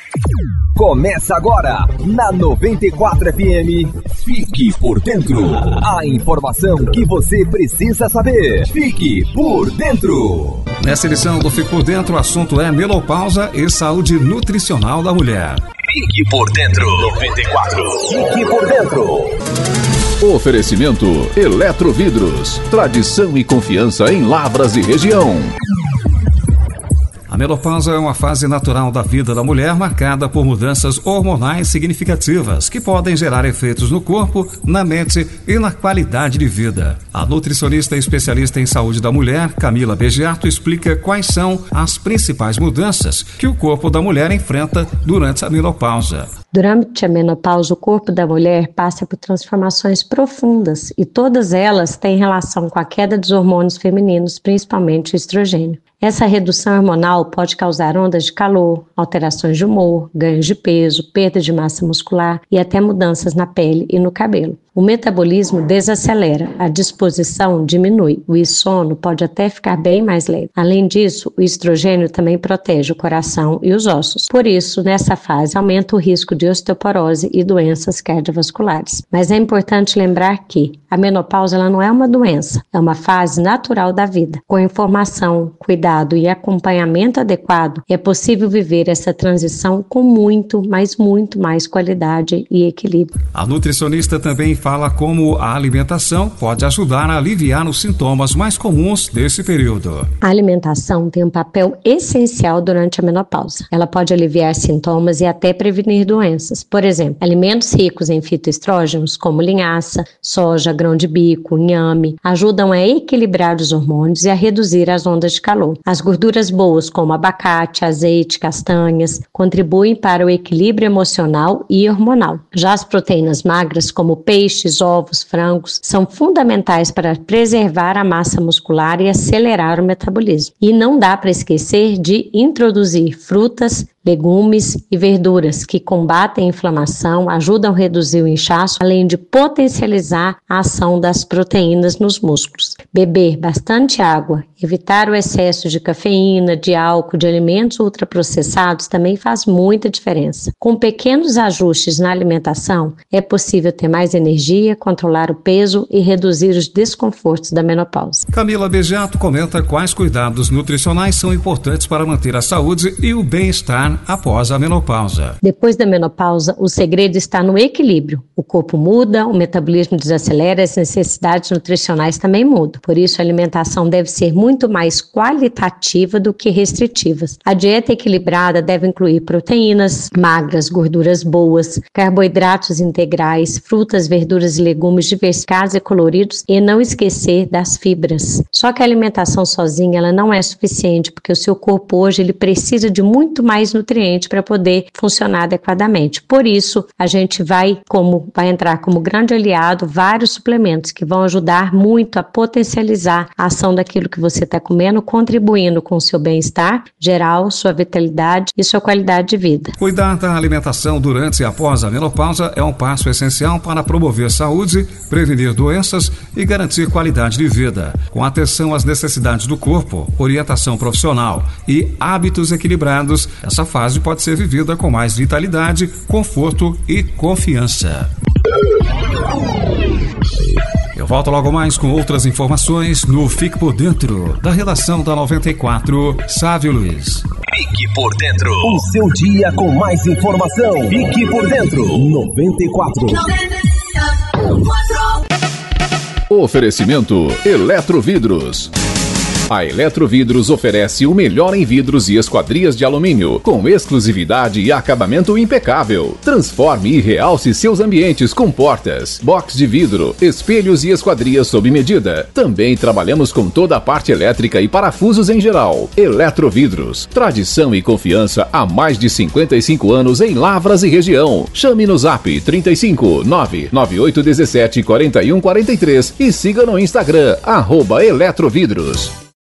Começa agora, na 94 FM, Fique por Dentro. A informação que você precisa saber. Fique por Dentro. Nessa edição do Fique por Dentro, o assunto é menopausa e saúde nutricional da mulher. Fique por Dentro. 94. Fique por Dentro. Oferecimento Eletrovidros. Tradição e confiança em Lavras e região. A menopausa é uma fase natural da vida da mulher marcada por mudanças hormonais significativas que podem gerar efeitos no corpo, na mente e na qualidade de vida. A nutricionista e especialista em saúde da mulher, Camila Beggiato, explica quais são as principais mudanças que o corpo da mulher enfrenta durante a menopausa. Durante a menopausa, o corpo da mulher passa por transformações profundas e todas elas têm relação com a queda dos hormônios femininos, principalmente o estrogênio. Essa redução hormonal pode causar ondas de calor, alterações de humor, ganhos de peso, perda de massa muscular e até mudanças na pele e no cabelo. O metabolismo desacelera, a disposição diminui, o sono pode até ficar bem mais leve. Além disso, o estrogênio também protege o coração e os ossos. Por isso, nessa fase, aumenta o risco de osteoporose e doenças cardiovasculares. Mas é importante lembrar que a menopausa ela não é uma doença, é uma fase natural da vida. Com informação, cuidado e acompanhamento adequado, é possível viver essa transição com muito mais qualidade e equilíbrio. A nutricionista também fala como a alimentação pode ajudar a aliviar os sintomas mais comuns desse período. A alimentação tem um papel essencial durante a menopausa. Ela pode aliviar sintomas e até prevenir doenças. Por exemplo, alimentos ricos em fitoestrógenos, como linhaça, soja, grão de bico, inhame, ajudam a equilibrar os hormônios e a reduzir as ondas de calor. As gorduras boas, como abacate, azeite, castanhas, contribuem para o equilíbrio emocional e hormonal. Já as proteínas magras, como peixes, ovos, frangos, são fundamentais para preservar a massa muscular e acelerar o metabolismo. E não dá para esquecer de introduzir frutas, legumes e verduras que combatem a inflamação, ajudam a reduzir o inchaço, além de potencializar a ação das proteínas nos músculos. Beber bastante água, evitar o excesso de cafeína, de álcool, de alimentos ultraprocessados também faz muita diferença. Com pequenos ajustes na alimentação, é possível ter mais energia, controlar o peso e reduzir os desconfortos da menopausa. Camila Beggiato comenta quais cuidados nutricionais são importantes para manter a saúde e o bem-estar após a menopausa. Depois da menopausa, o segredo está no equilíbrio. O corpo muda, o metabolismo desacelera, as necessidades nutricionais também mudam. Por isso, a alimentação deve ser muito mais qualitativa do que restritivas. A dieta equilibrada deve incluir proteínas magras, gorduras boas, carboidratos integrais, frutas, verduras e legumes diversificados e coloridos e não esquecer das fibras. Só que a alimentação sozinha ela não é suficiente, porque o seu corpo hoje ele precisa de muito mais nutrientes para poder funcionar adequadamente. Por isso, a gente vai entrar como grande aliado vários suplementos que vão ajudar muito a potencializar a ação daquilo que você está comendo, contribuindo com o seu bem-estar geral, sua vitalidade e sua qualidade de vida. Cuidar da alimentação durante e após a menopausa é um passo essencial para promover saúde, prevenir doenças e garantir qualidade de vida. Com atenção às necessidades do corpo, orientação profissional e hábitos equilibrados, essa fase pode ser vivida com mais vitalidade, conforto e confiança. Eu volto logo mais com outras informações no Fique por Dentro, da redação da 94, Sávio Luiz. Fique por Dentro. O seu dia com mais informação. Fique por Dentro. 94. Oferecimento Eletrovidros. A Eletrovidros oferece o melhor em vidros e esquadrias de alumínio, com exclusividade e acabamento impecável. Transforme e realce seus ambientes com portas, box de vidro, espelhos e esquadrias sob medida. Também trabalhamos com toda a parte elétrica e parafusos em geral. Eletrovidros, tradição e confiança há mais de 55 anos em Lavras e região. Chame no Zap 35 99817 4143 e siga no Instagram @Eletrovidros.